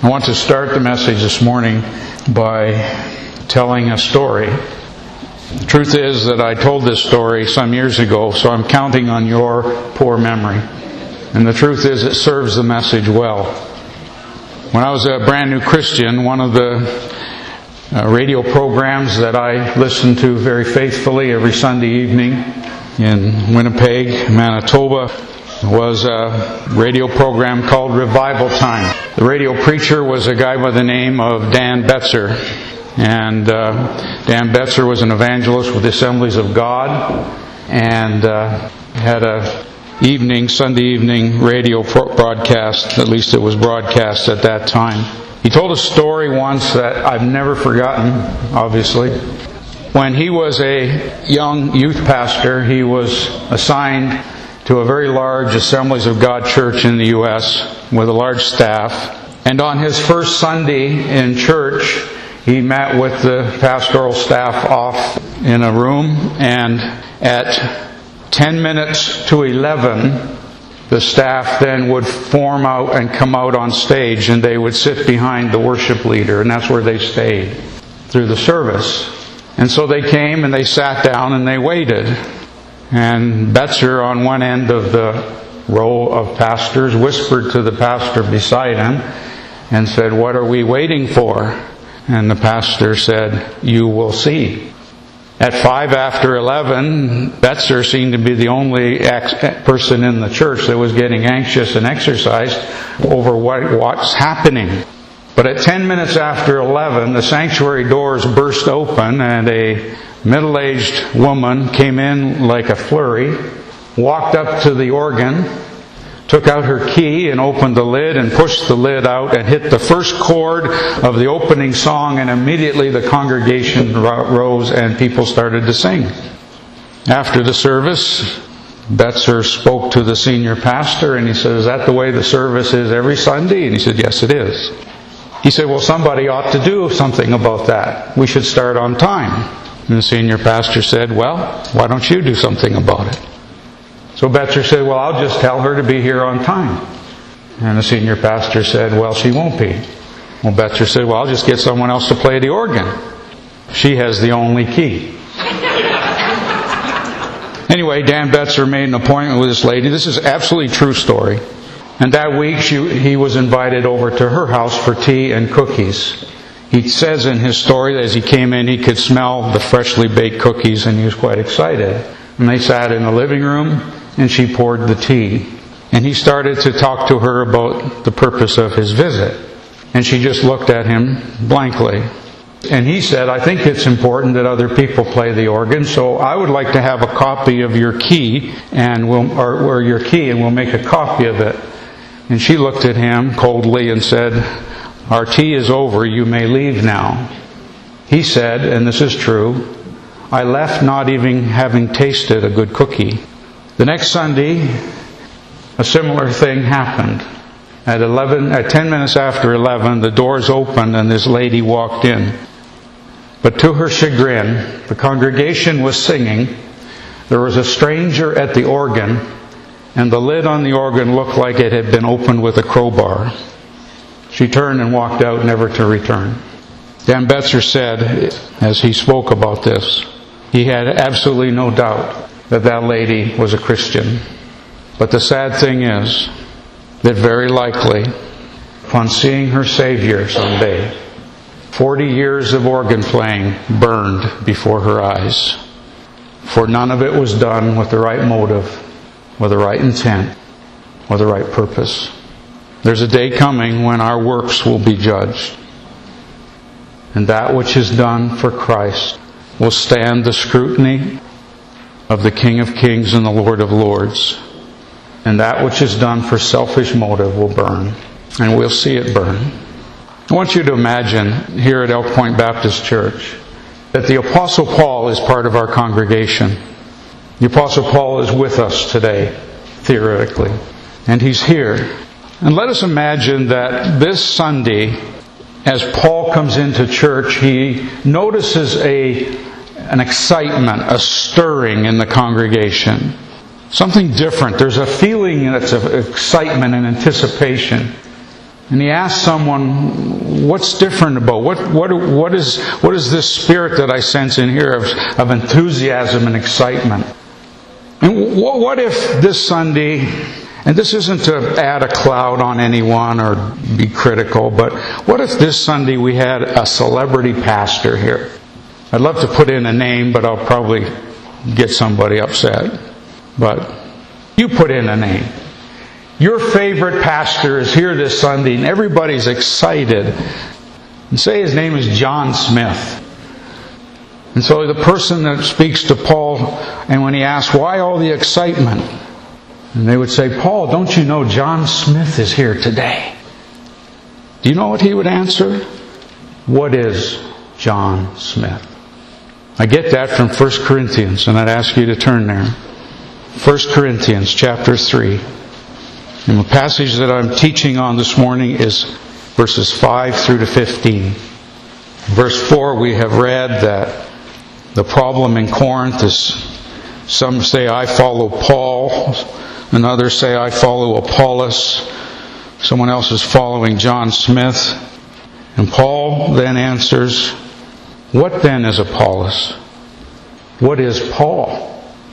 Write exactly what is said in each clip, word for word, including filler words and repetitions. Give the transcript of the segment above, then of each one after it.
I want to start the message this morning by telling a story. The truth is that I told this story some years ago, so I'm counting on your poor memory. And the truth is it serves the message well. When I was a brand new Christian, one of the uh, radio programs that I listened to very faithfully every Sunday evening in Winnipeg, Manitoba, was a radio program called Revival Time. The radio preacher was a guy by the name of Dan Betzer. And uh, Dan Betzer was an evangelist with the Assemblies of God and uh, had a evening, Sunday evening radio broadcast, at least it was broadcast at that time. He told a story once that I've never forgotten, obviously. When he was a young youth pastor, he was assigned to a very large Assemblies of God church in the U S with a large staff. And on his first Sunday in church, he met with the pastoral staff off in a room, and at ten minutes to eleven, the staff then would form out and come out on stage, and they would sit behind the worship leader, and that's where they stayed through the service. And so they came and they sat down and they waited. And Betzer, on one end of the row of pastors, whispered to the pastor beside him and said, "What are we waiting for?" And the pastor said, "You will see." At five after eleven, Betzer seemed to be the only person in the church that was getting anxious and exercised over what, what's happening. But at ten minutes after eleven, the sanctuary doors burst open and a middle-aged woman came in like a flurry, walked up to the organ, took out her key and opened the lid and pushed the lid out and hit the first chord of the opening song, and immediately the congregation rose and people started to sing. After the service, Betzer spoke to the senior pastor and he said, "Is that the way the service is every Sunday?" And he said, "Yes, it is." He said, "Well, somebody ought to do something about that. We should start on time." And the senior pastor said, "Well, why don't you do something about it?" So Betzer said, "Well, I'll just tell her to be here on time." And the senior pastor said, "Well, she won't be." Well, Betzer said, "Well, I'll just get someone else to play the organ. She has the only key." Anyway, Dan Betzer made an appointment with this lady. This is absolutely true story. And that week she, he was invited over to her house for tea and cookies. He says in his story that as he came in, he could smell the freshly baked cookies and he was quite excited. And they sat in the living room and she poured the tea. And he started to talk to her about the purpose of his visit. And she just looked at him blankly. And he said, "I think it's important that other people play the organ, so I would like to have a copy of your key and we'll, or, or your key and we'll make a copy of it." And she looked at him coldly and said, "Our tea is over, you may leave now." He said, and this is true, "I left not even having tasted a good cookie." The next Sunday, a similar thing happened. At eleven, at ten minutes after eleven, the doors opened and this lady walked in. But to her chagrin, the congregation was singing. There was a stranger at the organ, and the lid on the organ looked like it had been opened with a crowbar. She turned and walked out, never to return. Dan Betzer said, as he spoke about this, he had absolutely no doubt that that lady was a Christian. But the sad thing is that very likely, upon seeing her Savior someday, forty years of organ playing burned before her eyes. For none of it was done with the right motive, with the right intent, or the right purpose. There's a day coming when our works will be judged. And that which is done for Christ will stand the scrutiny of the King of Kings and the Lord of Lords. And that which is done for selfish motive will burn. And we'll see it burn. I want you to imagine here at Elk Point Baptist Church that the Apostle Paul is part of our congregation. The Apostle Paul is with us today, theoretically. And he's here. And let us imagine that this Sunday, as Paul comes into church, he notices a, an excitement, a stirring in the congregation. Something different. There's a feeling that's of excitement and anticipation. And he asked someone, what's different about, what, what, what, is, what is this spirit that I sense in here of, of enthusiasm and excitement? And what, what if this Sunday, and this isn't to add a cloud on anyone or be critical, but what if this Sunday we had a celebrity pastor here? I'd love to put in a name, but I'll probably get somebody upset. But you put in a name. Your favorite pastor is here this Sunday and everybody's excited. And say his name is John Smith. And so the person that speaks to Paul, and when he asks, why all the excitement? And they would say, Paul, don't you know John Smith is here today? Do you know what he would answer? What is John Smith? I get that from First Corinthians, and I'd ask you to turn there. First Corinthians chapter three. And the passage that I'm teaching on this morning is verses five through to fifteen. Verse four, we have read that the problem in Corinth is, some say I follow Paul, and others say I follow Apollos. Someone else is following John Smith. And Paul then answers, what then is Apollos? What is Paul?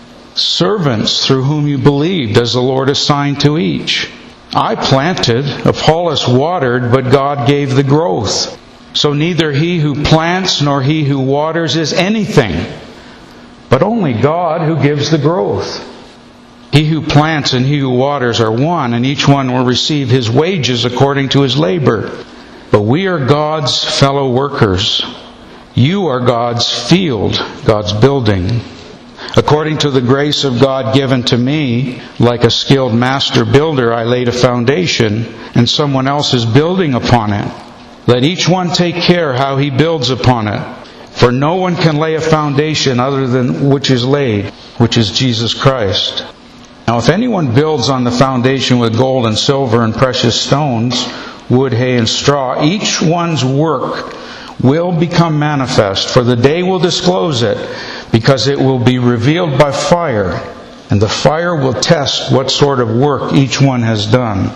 Servants through whom you believed, as the Lord assigned to each. I planted, Apollos watered, but God gave the growth. So neither he who plants nor he who waters is anything, but only God who gives the growth. He who plants and he who waters are one, and each one will receive his wages according to his labor. But we are God's fellow workers. You are God's field, God's building. According to the grace of God given to me, like a skilled master builder, I laid a foundation, and someone else is building upon it. Let each one take care how he builds upon it. For no one can lay a foundation other than which is laid, which is Jesus Christ. Now if anyone builds on the foundation with gold and silver and precious stones, wood, hay, and straw, each one's work will become manifest, for the day will disclose it, because it will be revealed by fire, and the fire will test what sort of work each one has done.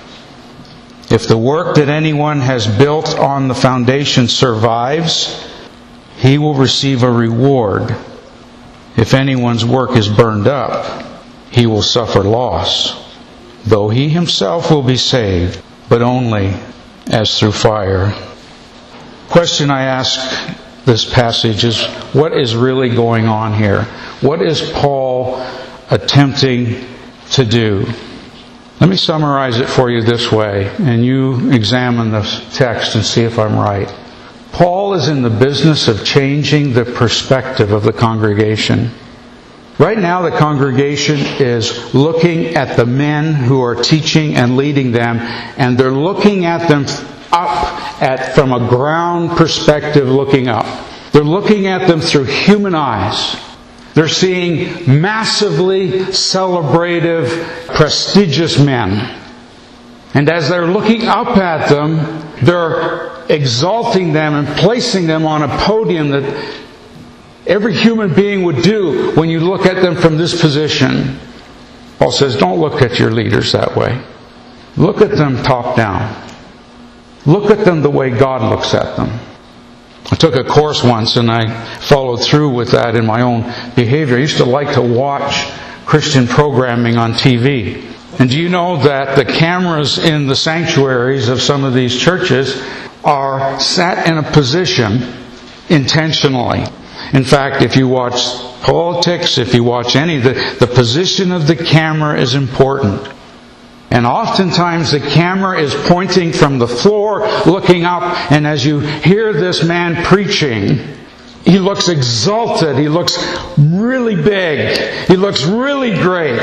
If the work that anyone has built on the foundation survives, he will receive a reward. If anyone's work is burned up, he will suffer loss, though he himself will be saved, but only as through fire. Question I ask this passage is, what is really going on here? What is Paul attempting to do? Let me summarize it for you this way, and you examine the text and see if I'm right. Paul is in the business of changing the perspective of the congregation. Right now the congregation is looking at the men who are teaching and leading them, and they're looking at them up at from a ground perspective, looking up. They're looking at them through human eyes. They're seeing massively celebrative, prestigious men. And as they're looking up at them, they're exalting them and placing them on a podium that every human being would do when you look at them from this position. Paul says, don't look at your leaders that way. Look at them top down. Look at them the way God looks at them. I took a course once and I followed through with that in my own behavior. I used to like to watch Christian programming on T V. And do you know that the cameras in the sanctuaries of some of these churches are set in a position intentionally? In fact, if you watch politics, if you watch any, the, the position of the camera is important. And oftentimes the camera is pointing from the floor, looking up, and as you hear this man preaching, he looks exalted, he looks really big, he looks really great.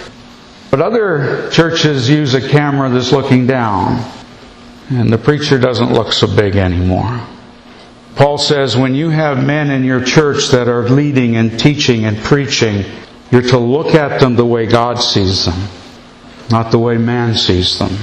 But other churches use a camera that's looking down, and the preacher doesn't look so big anymore. Paul says when you have men in your church that are leading and teaching and preaching, you're to look at them the way God sees them, not the way man sees them.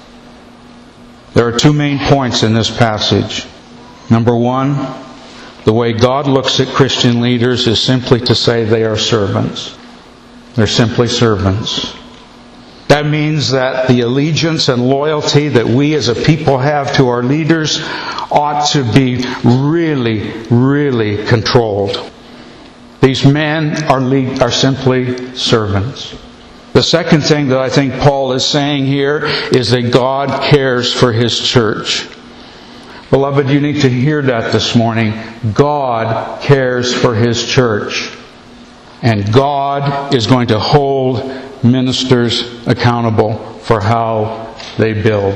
There are two main points in this passage. Number one, the way God looks at Christian leaders is simply to say they are servants. They're simply servants. That means that the allegiance and loyalty that we as a people have to our leaders ought to be really, really controlled. These men are, le- are simply servants. The second thing that I think Paul is saying here is that God cares for His church. Beloved, you need to hear that this morning. God cares for His church. And God is going to hold ministers accountable for how they build.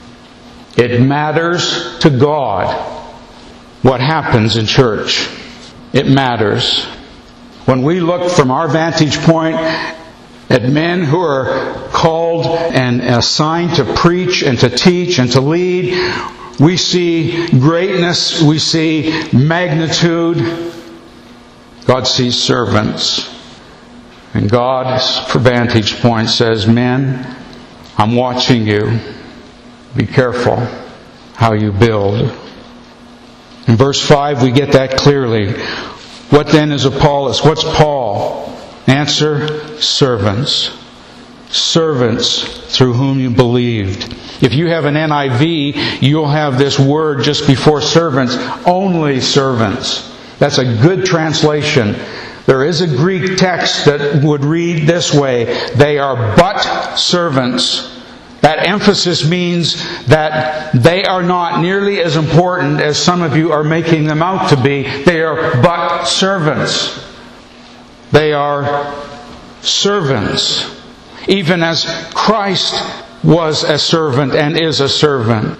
It matters to God what happens in church. It matters. When we look from our vantage point at men who are called and assigned to preach and to teach and to lead, we see greatness, we see magnitude. God sees servants. And God's vantage point says, men, I'm watching you. Be careful how you build. In verse five, we get that clearly. What then is Apollos? What's Paul? Answer, servants. Servants through whom you believed. If you have an N I V, you'll have this word just before servants. Only servants. That's a good translation. There is a Greek text that would read this way. They are but servants. That emphasis means that they are not nearly as important as some of you are making them out to be. They are but servants. They are servants. Even as Christ was a servant and is a servant.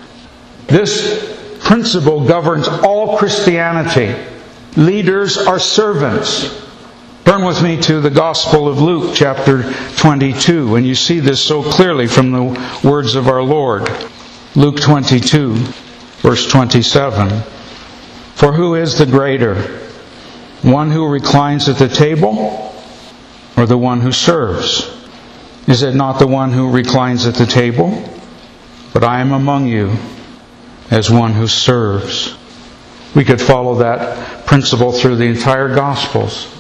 This principle governs all Christianity. Leaders are servants. Turn with me to the Gospel of Luke, chapter twenty-two, and you see this so clearly from the words of our Lord. Luke twenty-two, verse twenty-seven. For who is the greater? One who reclines at the table, or the one who serves? Is it not the one who reclines at the table? But I am among you as one who serves. We could follow that principle through the entire Gospels.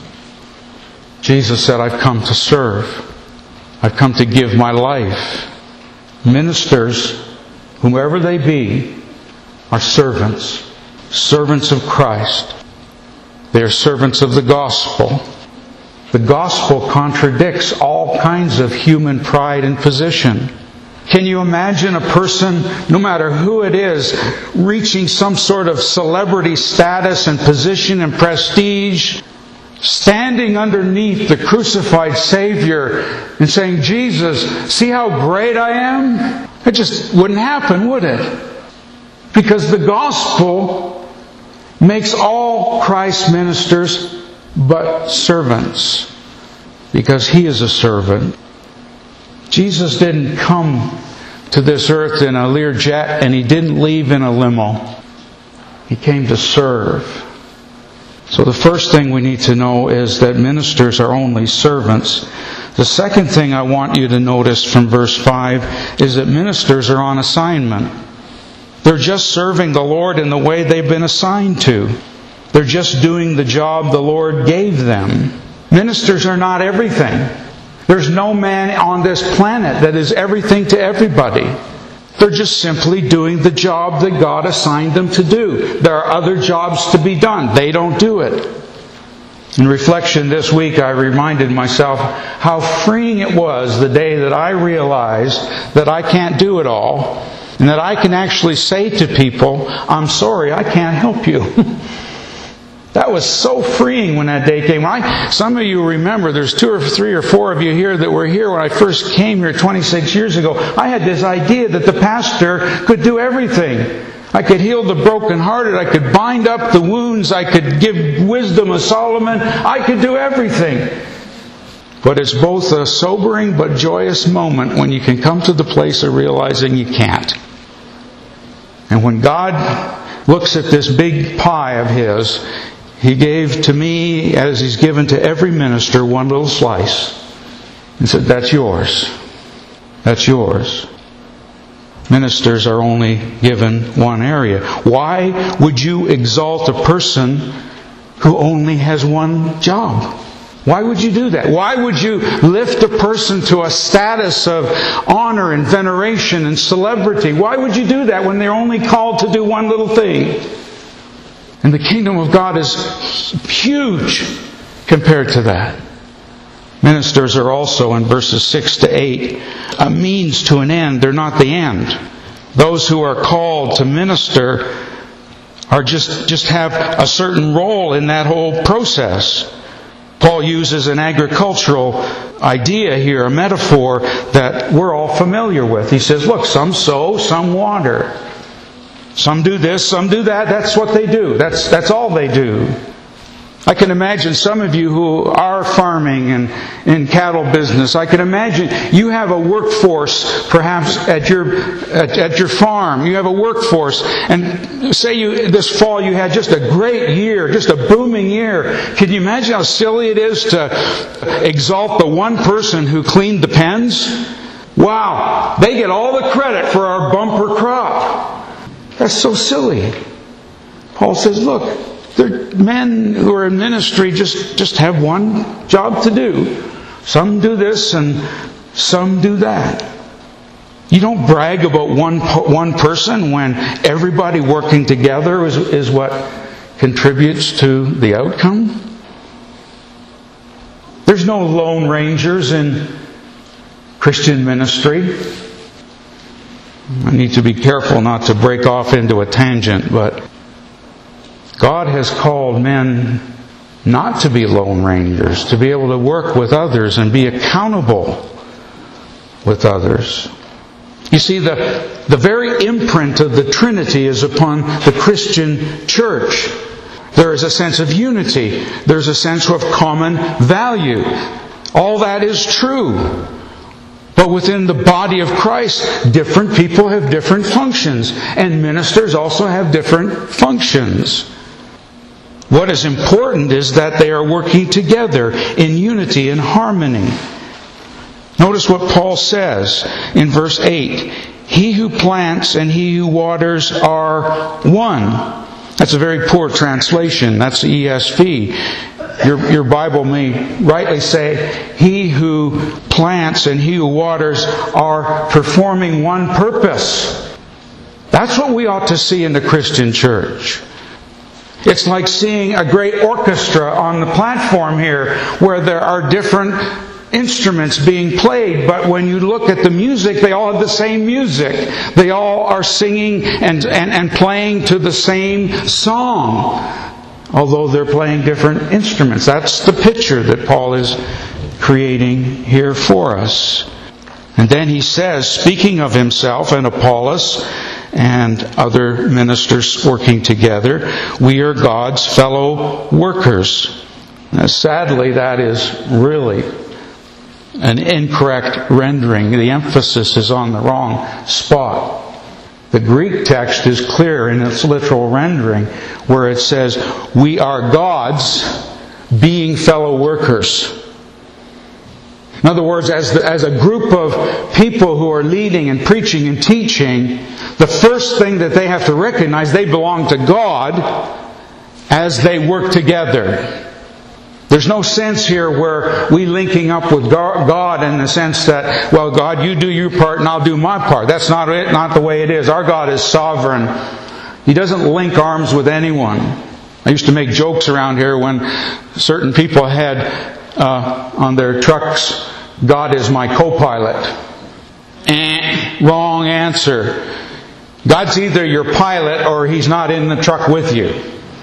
Jesus said, I've come to serve. I've come to give my life. Ministers, whomever they be, are servants. Servants of Christ. They are servants of the gospel. The gospel contradicts all kinds of human pride and position. Can you imagine a person, no matter who it is, reaching some sort of celebrity status and position and prestige, standing underneath the crucified Savior and saying, Jesus, see how great I am? It just wouldn't happen, would it? Because the gospel makes all Christ's ministers but servants. Because He is a servant. Jesus didn't come to this earth in a Learjet and He didn't leave in a limo. He came to serve. So the first thing we need to know is that ministers are only servants. The second thing I want you to notice from verse five is that ministers are on assignment. They're just serving the Lord in the way they've been assigned to. They're just doing the job the Lord gave them. Ministers are not everything. There's no man on this planet that is everything to everybody. They're just simply doing the job that God assigned them to do. There are other jobs to be done. They don't do it. In reflection this week, I reminded myself how freeing it was the day that I realized that I can't do it all, and that I can actually say to people, I'm sorry, I can't help you. That was so freeing when that day came. I, some of you remember, there's two or three or four of you here that were here when I first came here twenty-six years ago. I had this idea that the pastor could do everything. I could heal the brokenhearted. I could bind up the wounds. I could give wisdom of Solomon. I could do everything. But it's both a sobering but joyous moment when you can come to the place of realizing you can't. And when God looks at this big pie of His, He gave to me, as He's given to every minister, one little slice. And said, that's yours. That's yours. Ministers are only given one area. Why would you exalt a person who only has one job? Why would you do that? Why would you lift a person to a status of honor and veneration and celebrity? Why would you do that when they're only called to do one little thing? And the kingdom of God is huge compared to that. Ministers are also, in verses six to eight, a means to an end. They're not the end. Those who are called to minister are just, just have a certain role in that whole process. Paul uses an agricultural idea here, a metaphor that we're all familiar with. He says, look, some sow, some water. Some do this, some do that. That's what they do. That's, that's all they do. I can imagine some of you who are farming and in cattle business, I can imagine you have a workforce perhaps at your at, at your farm. You have a workforce, and say you this fall you had just a great year, just a booming year. Can you imagine how silly it is to exalt the one person who cleaned the pens? Wow, they get all the credit for our bumper crop. That's so silly. Paul says, look, the men who are in ministry just, just have one job to do. Some do this and some do that. You don't brag about one one person when everybody working together is, is what contributes to the outcome. There's no lone rangers in Christian ministry. I need to be careful not to break off into a tangent, but God has called men not to be lone rangers, to be able to work with others and be accountable with others. You see, the, the very imprint of the Trinity is upon the Christian church. There is a sense of unity. There's a sense of common value. All that is true. But within the body of Christ, different people have different functions. And ministers also have different functions. What is important is that they are working together in unity and harmony. Notice what Paul says in verse eight. He who plants and he who waters are one. That's a very poor translation. That's the E S V. Your, your Bible may rightly say, he who plants and he who waters are performing one purpose. That's what we ought to see in the Christian church. It's like seeing a great orchestra on the platform here where there are different instruments being played, but when you look at the music, they all have the same music. They all are singing and, and, and playing to the same song, although they're playing different instruments. That's the picture that Paul is creating here for us. And then he says, speaking of himself and Apollos and other ministers working together, we are God's fellow workers. Now, sadly, that is really an incorrect rendering. The emphasis is on the wrong spot. The Greek text is clear in its literal rendering, where it says, we are God's being fellow workers. In other words, as, the, as a group of people who are leading and preaching and teaching, the first thing that they have to recognize, they belong to God as they work together. There's no sense here where we linking up with God in the sense that, well, God, you do your part and I'll do my part. That's not it, not the way it is. Our God is sovereign. He doesn't link arms with anyone. I used to make jokes around here when certain people had uh, on their trucks, God is my co-pilot. Eh, wrong answer. God's either your pilot or He's not in the truck with you.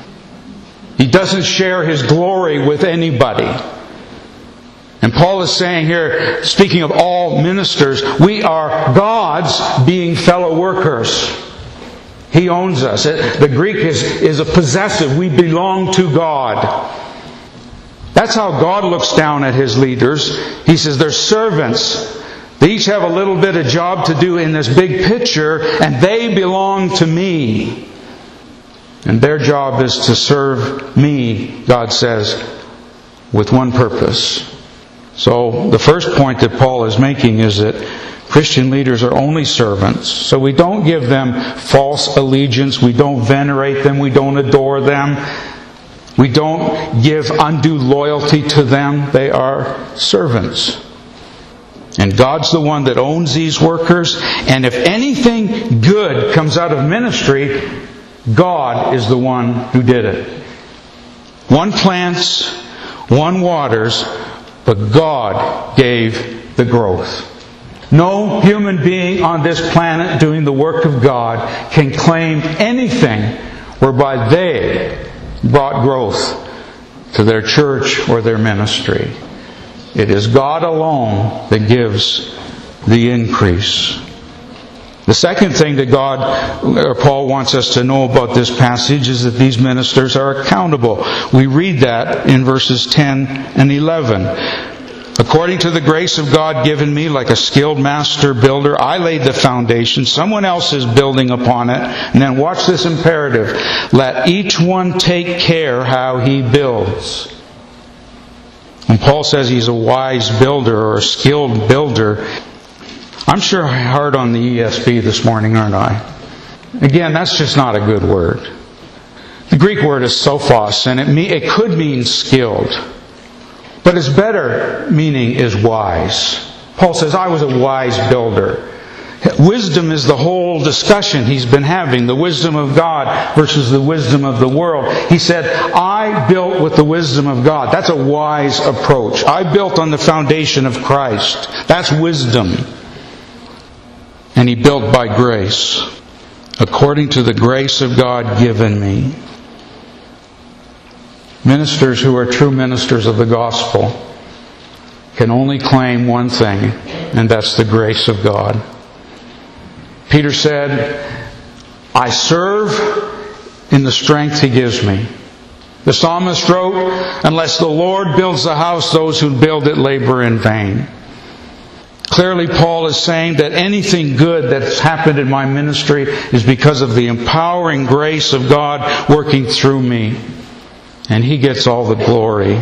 He doesn't share His glory with anybody. And Paul is saying here, speaking of all ministers, we are God's being fellow workers. He owns us. The Greek is, is a possessive. We belong to God. That's how God looks down at His leaders. He says they're servants. They each have a little bit of job to do in this big picture, and they belong to me. And their job is to serve me, God says, with one purpose. So the first point that Paul is making is that Christian leaders are only servants. So we don't give them false allegiance. We don't venerate them. We don't adore them. We don't give undue loyalty to them. They are servants. And God's the one that owns these workers. And if anything good comes out of ministry, God is the one who did it. One plants, one waters, but God gave the growth. No human being on this planet doing the work of God can claim anything whereby they brought growth to their church or their ministry. It is God alone that gives the increase. The second thing that God, or Paul wants us to know about this passage is that these ministers are accountable. We read that in verses ten and eleven. According to the grace of God given me, like a skilled master builder, I laid the foundation. Someone else is building upon it. And then watch this imperative. Let each one take care how he builds. When Paul says he's a wise builder or a skilled builder, I'm sure hard on the E S V this morning, aren't I? Again, that's just not a good word. The Greek word is sophos, and it, me- it could mean skilled. But its better meaning is wise. Paul says, I was a wise builder. Wisdom is the whole discussion he's been having. The wisdom of God versus the wisdom of the world. He said, I built with the wisdom of God. That's a wise approach. I built on the foundation of Christ. That's wisdom. And he built by grace, according to the grace of God given me. Ministers who are true ministers of the gospel can only claim one thing, and that's the grace of God. Peter said, I serve in the strength He gives me. The psalmist wrote, unless the Lord builds the house, those who build it labor in vain. Clearly, Paul is saying that anything good that's happened in my ministry is because of the empowering grace of God working through me. And He gets all the glory.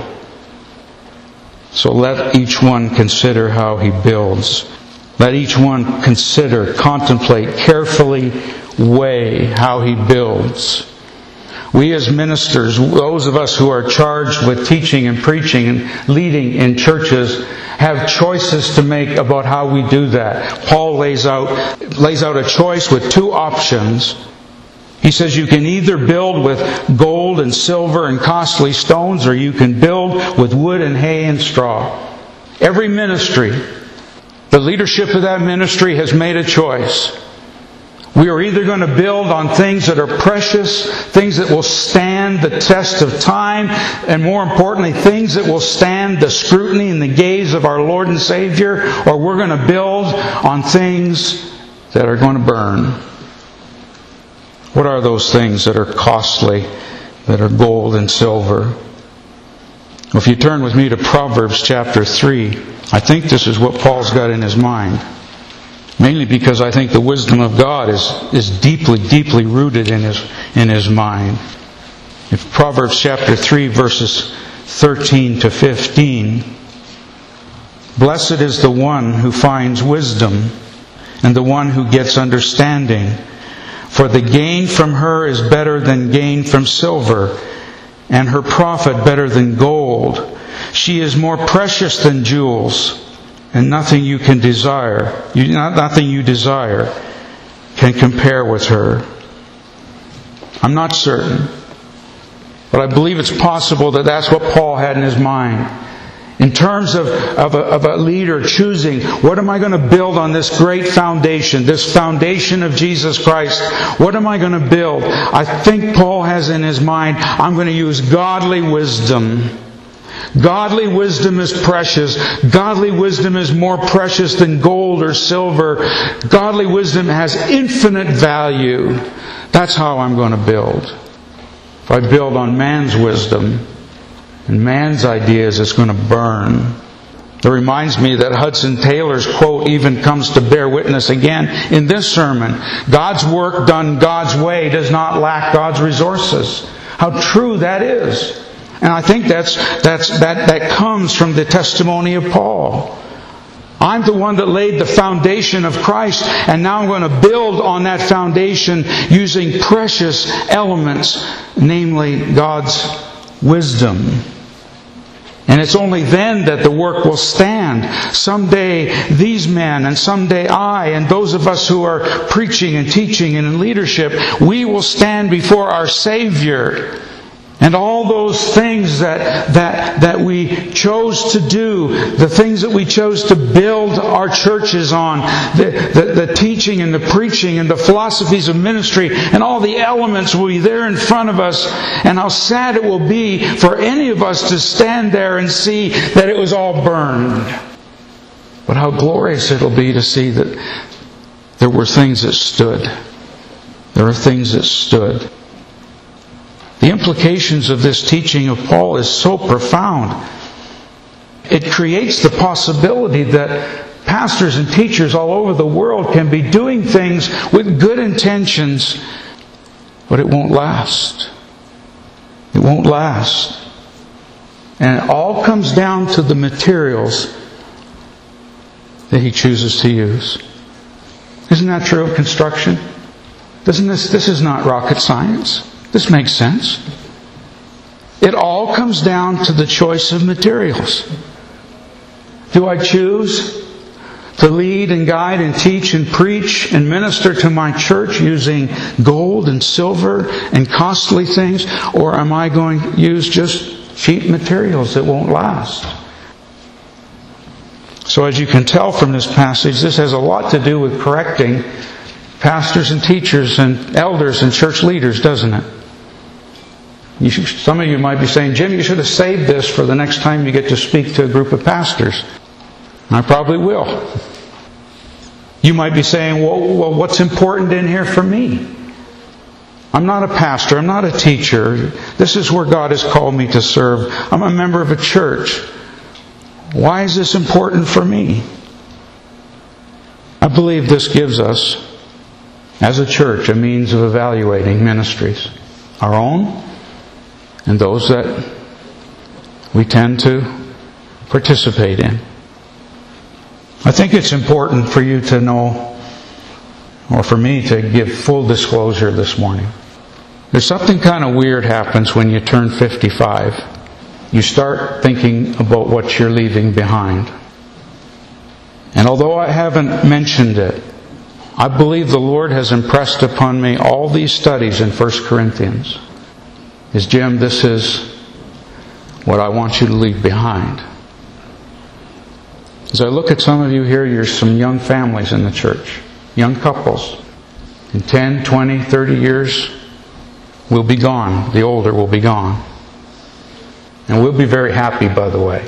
So let each one consider how he builds. Let each one consider, contemplate, carefully weigh how he builds. We as ministers, those of us who are charged with teaching and preaching and leading in churches, have choices to make about how we do that. Paul lays out, lays out a choice with two options. He says you can either build with gold and silver and costly stones, or you can build with wood and hay and straw. Every ministry, the leadership of that ministry has made a choice. We are either going to build on things that are precious, things that will stand the test of time, and more importantly, things that will stand the scrutiny and the gaze of our Lord and Savior, or we're going to build on things that are going to burn. What are those things that are costly, that are gold and silver? Well, if you turn with me to Proverbs chapter three, I think this is what Paul's got in his mind. Mainly because I think the wisdom of God is, is deeply, deeply rooted in his, in his mind. If Proverbs chapter three, verses thirteen to fifteen, blessed is the one who finds wisdom, and the one who gets understanding. For the gain from her is better than gain from silver, and her profit better than gold. She is more precious than jewels, and nothing you can desire, you, nothing you desire can compare with her. I'm not certain, but I believe it's possible that that's what Paul had in his mind. In terms of, of, a, of a leader choosing, what am I going to build on this great foundation, this foundation of Jesus Christ? What am I going to build? I think Paul has in his mind, I'm going to use godly wisdom. Godly wisdom is precious. Godly wisdom is more precious than gold or silver. Godly wisdom has infinite value. That's how I'm going to build. If I build on man's wisdom and man's ideas, it's going to burn. It reminds me that Hudson Taylor's quote even comes to bear witness again in this sermon. God's work done God's way does not lack God's resources. How true that is. And I think that's, that's, that, that comes from the testimony of Paul. I'm the one that laid the foundation of Christ, and now I'm going to build on that foundation using precious elements, namely God's wisdom. And it's only then that the work will stand. Someday these men, and someday I, and those of us who are preaching and teaching and in leadership, we will stand before our Savior. And all those things that, that, that we chose to do, the things that we chose to build our churches on, the, the, the teaching and the preaching and the philosophies of ministry, and all the elements will be there in front of us. And how sad it will be for any of us to stand there and see that it was all burned. But how glorious it'll be to see that there were things that stood. There are things that stood. The implications of this teaching of Paul is so profound. It creates the possibility that pastors and teachers all over the world can be doing things with good intentions, but it won't last. It won't last. And it all comes down to the materials that he chooses to use. Isn't that true of construction? Doesn't this, this is not rocket science. This makes sense. It all comes down to the choice of materials. Do I choose to lead and guide and teach and preach and minister to my church using gold and silver and costly things? Or am I going to use just cheap materials that won't last? So as you can tell from this passage, this has a lot to do with correcting pastors and teachers and elders and church leaders, doesn't it? You should, some of you might be saying, Jim, you should have saved this for the next time you get to speak to a group of pastors. I probably will. You might be saying, well, well, what's important in here for me? I'm not a pastor. I'm not a teacher. This is where God has called me to serve. I'm a member of a church. Why is this important for me? I believe this gives us, as a church, a means of evaluating ministries. Our own and those that we tend to participate in. I think it's important for you to know, or for me to give full disclosure this morning. There's something kind of weird happens when you turn fifty-five. You start thinking about what you're leaving behind. And although I haven't mentioned it, I believe the Lord has impressed upon me all these studies in First Corinthians. Is, Jim, this is what I want you to leave behind. As I look at some of you here, you're some young families in the church. Young couples. In ten, twenty, thirty years, we'll be gone. The older will be gone. And we'll be very happy, by the way.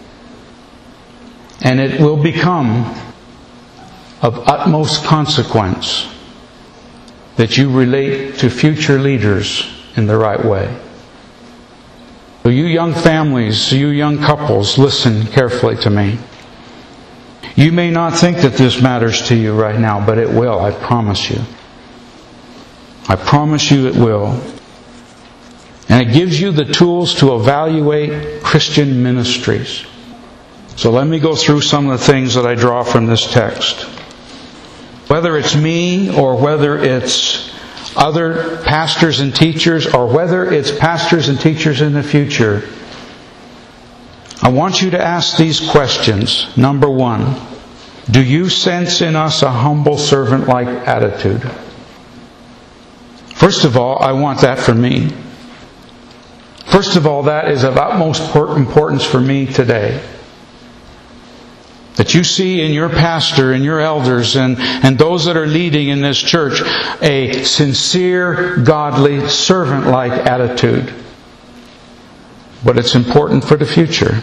And it will become of utmost consequence that you relate to future leaders in the right way. So you young families, you young couples, listen carefully to me. You may not think that this matters to you right now, but it will, I promise you. I promise you it will. And it gives you the tools to evaluate Christian ministries. So let me go through some of the things that I draw from this text. Whether it's me or whether it's other pastors and teachers or whether it's pastors and teachers in the future, I want you to ask these questions. Number one, do you sense in us a humble servant-like attitude? First of all, I want that for me. First of all, that is of utmost importance for me today. That you see in your pastor and your elders and, and those that are leading in this church a sincere, godly, servant-like attitude. But it's important for the future.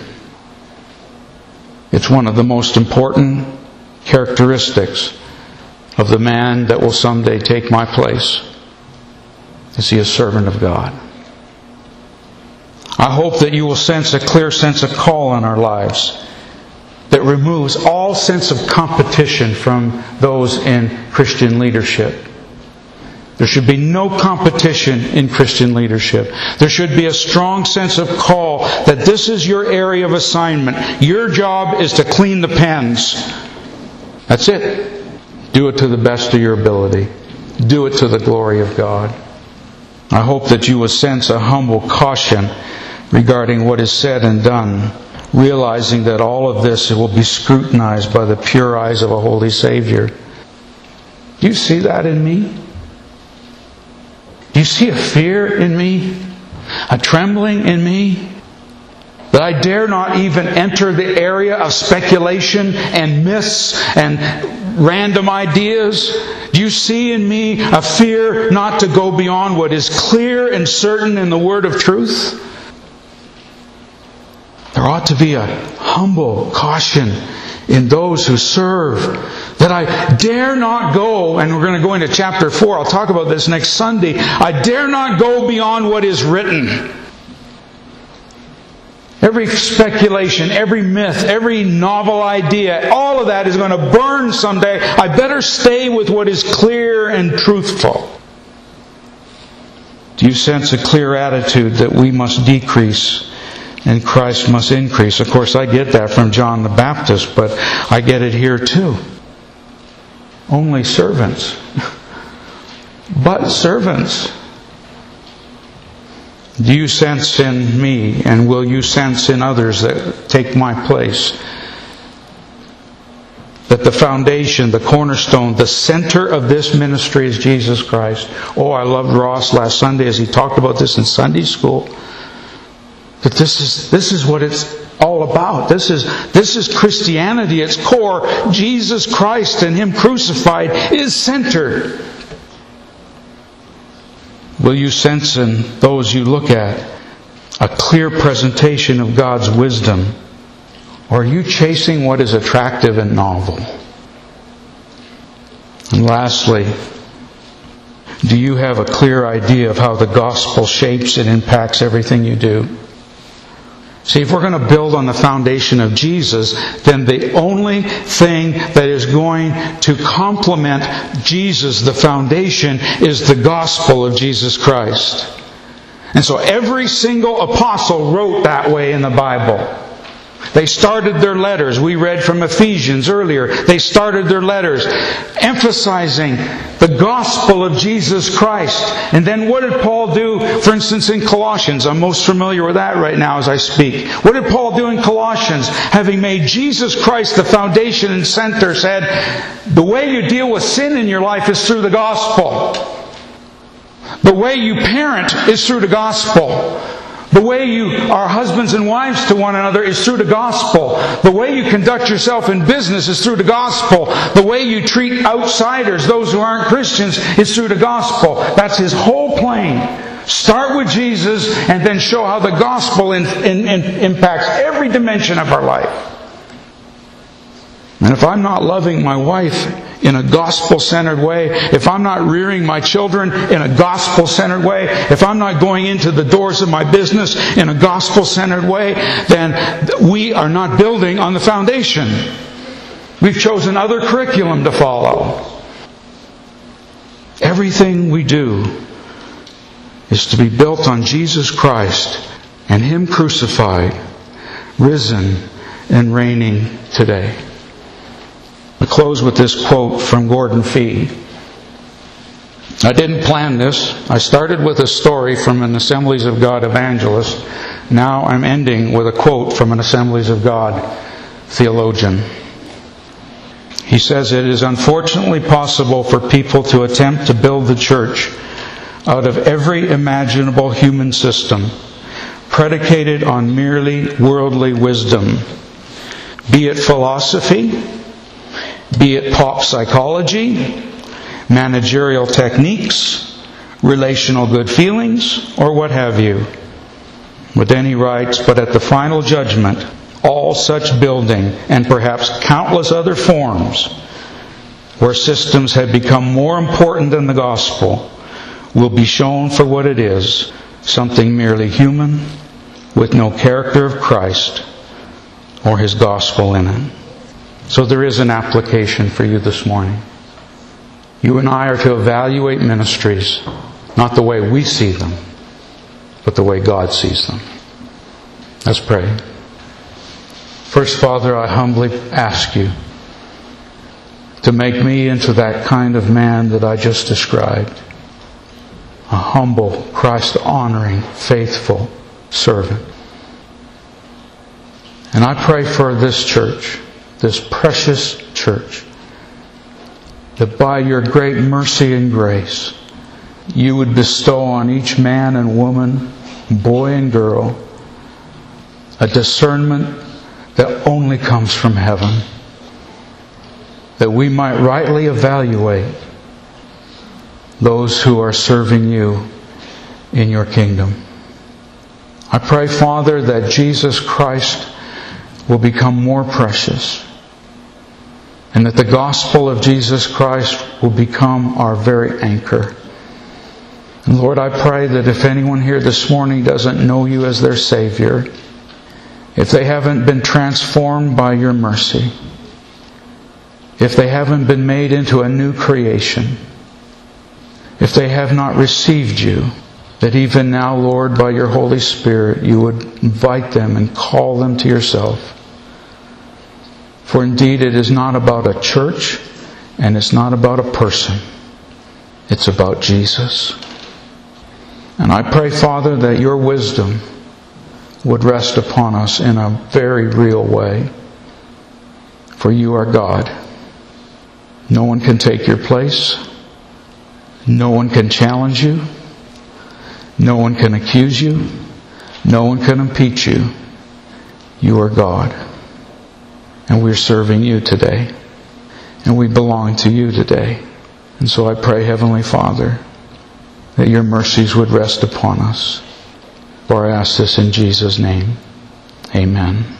It's one of the most important characteristics of the man that will someday take my place. Is he a servant of God? I hope that you will sense a clear sense of call in our lives that removes all sense of competition from those in Christian leadership. There should be no competition in Christian leadership. There should be a strong sense of call that this is your area of assignment. Your job is to clean the pens. That's it. Do it to the best of your ability. Do it to the glory of God. I hope that you will sense a humble caution regarding what is said and done, realizing that all of this will be scrutinized by the pure eyes of a holy Savior. Do you see that in me? Do you see a fear in me? A trembling in me? That I dare not even enter the area of speculation and myths and random ideas? Do you see in me a fear not to go beyond what is clear and certain in the word of truth? There ought to be a humble caution in those who serve, that I dare not go, and we're going to go into chapter four, I'll talk about this next Sunday, I dare not go beyond what is written. Every speculation, every myth, every novel idea, all of that is going to burn someday. I better stay with what is clear and truthful. Do you sense a clear attitude that we must decrease and Christ must increase? Of course, I get that from John the Baptist, but I get it here too. Only servants. But servants. Do you sense in me, and will you sense in others that take my place, that the foundation, the cornerstone, the center of this ministry is Jesus Christ? Oh, I loved Ross last Sunday as he talked about this in Sunday school. That this is this is what it's all about. This is this is Christianity. Its core, Jesus Christ and Him crucified, is centered. Will you sense in those you look at a clear presentation of God's wisdom? Or are you chasing what is attractive and novel? And lastly, do you have a clear idea of how the gospel shapes and impacts everything you do? See, if we're going to build on the foundation of Jesus, then the only thing that is going to complement Jesus, the foundation, is the gospel of Jesus Christ. And so every single apostle wrote that way in the Bible. They started their letters. We read from Ephesians earlier. They started their letters emphasizing the gospel of Jesus Christ. And then what did Paul do, for instance, in Colossians? I'm most familiar with that right now as I speak. What did Paul do in Colossians? Having made Jesus Christ the foundation and center, said, the way you deal with sin in your life is through the gospel. The way you parent is through the gospel. The way you are husbands and wives to one another is through the gospel. The way you conduct yourself in business is through the gospel. The way you treat outsiders, those who aren't Christians, is through the gospel. That's his whole plan. Start with Jesus and then show how the gospel in, in, in impacts every dimension of our life. And if I'm not loving my wife in a gospel-centered way, if I'm not rearing my children in a gospel-centered way, if I'm not going into the doors of my business in a gospel-centered way, then we are not building on the foundation. We've chosen other curriculum to follow. Everything we do is to be built on Jesus Christ and Him crucified, risen, and reigning today. I close with this quote from Gordon Fee. I didn't plan this. I started with a story from an Assemblies of God evangelist. Now I'm ending with a quote from an Assemblies of God theologian. He says, "It is unfortunately possible for people to attempt to build the church out of every imaginable human system, predicated on merely worldly wisdom, be it philosophy, be it pop psychology, managerial techniques, relational good feelings, or what have you." But then he writes, "But at the final judgment, all such building, and perhaps countless other forms, where systems have become more important than the gospel, will be shown for what it is, something merely human, with no character of Christ or His gospel in it." So there is an application for you this morning. You and I are to evaluate ministries, not the way we see them, but the way God sees them. Let's pray. First, Father, I humbly ask You to make me into that kind of man that I just described. A humble, Christ-honoring, faithful servant. And I pray for this church, this precious church, that by your great mercy and grace, you would bestow on each man and woman, boy and girl, a discernment that only comes from heaven, that we might rightly evaluate those who are serving you in your kingdom. I pray, Father, that Jesus Christ will become more precious, and that the gospel of Jesus Christ will become our very anchor. And Lord, I pray that if anyone here this morning doesn't know you as their Savior, if they haven't been transformed by your mercy, if they haven't been made into a new creation, if they have not received you, that even now, Lord, by your Holy Spirit, you would invite them and call them to yourself. For indeed, it is not about a church, and it's not about a person. It's about Jesus. And I pray, Father, that your wisdom would rest upon us in a very real way. For you are God. No one can take your place. No one can challenge you. No one can accuse you. No one can impeach you. You are God. And we're serving you today. And we belong to you today. And so I pray, Heavenly Father, that your mercies would rest upon us. For I ask this in Jesus' name. Amen.